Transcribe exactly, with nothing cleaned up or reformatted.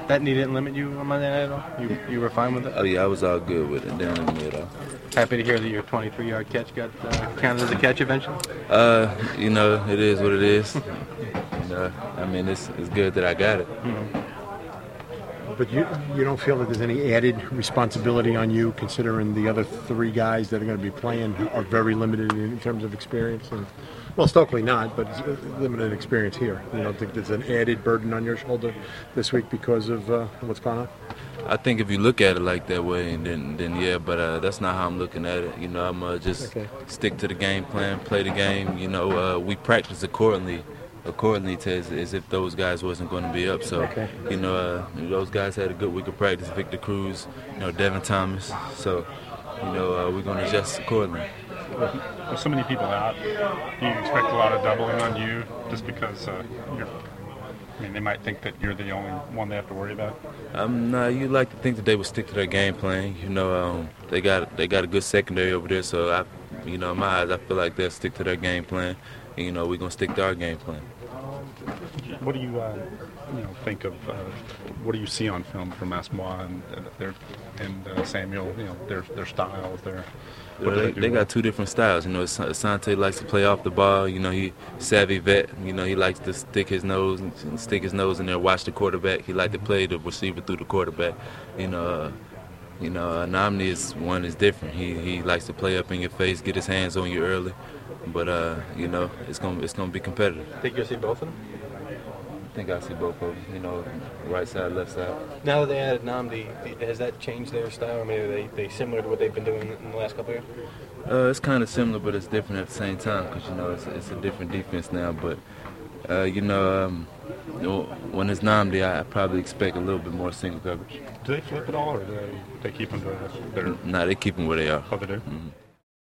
Bentley didn't limit you on Monday night at all? You you were fine with it? Oh, yeah, I was all good with it. Didn't limit me at all. Happy to hear that your twenty-three-yard catch got uh, counted as a catch eventually? Uh, you know, it is what it is. you know, I mean, it's, it's good that I got it. Mm-hmm. But you you don't feel that there's any added responsibility on you, considering the other three guys that are going to be playing are very limited in terms of experience? And, well, Stokely not, but limited experience here. You don't think there's an added burden on your shoulder this week because of uh, what's going on? I think if you look at it like that way, and then, then yeah, but uh, that's not how I'm looking at it. You know, I'm uh, just okay. stick to the game plan, play the game. You know, uh, we practice accordingly. accordingly to as, as if those guys wasn't going to be up. So, okay. you know, uh, those guys had a good week of practice. Victor Cruz, you know, Devin Thomas. So, you know, uh, we're going to adjust accordingly. With so many people out, do you expect a lot of doubling on you just because uh, you're, I mean, they might think that you're the only one they have to worry about? Um, nah, you like to think that they would stick to their game plan. You know, um, they got they got a good secondary over there. So, I, you know, in my eyes, I feel like they'll stick to their game plan. And, you know, we're going to stick to our game plan. What do you, uh, you know, think of? Uh, what do you see on film from Asmoah and and, their, and uh, Samuel? You know, their their styles. Their Well, they, they, they got two different styles. You know, Asante likes to play off the ball. You know, he savvy vet. You know, he likes to stick his nose and stick his nose in there, watch the quarterback. He like to play the receiver through the quarterback. You know, uh, you know, uh, Namdi is one is different. He he likes to play up in your face, get his hands on you early. But uh, you know, it's gonna it's gonna be competitive. Think you'll see both of them? I think I see both of them. You know, right side, left side. Now that they added Namdi, has that changed their style? I mean, are they they similar to what they've been doing in the last couple of years? Uh, it's kind of similar, but it's different at the same time because you know it's it's a different defense now. But uh, you know, um, you know, when it's Namdi, I probably expect a little bit more single coverage. Do they flip it all, or do they, they keep them to their? Nah, they keep them where they are. Oh, they do. Mm-hmm.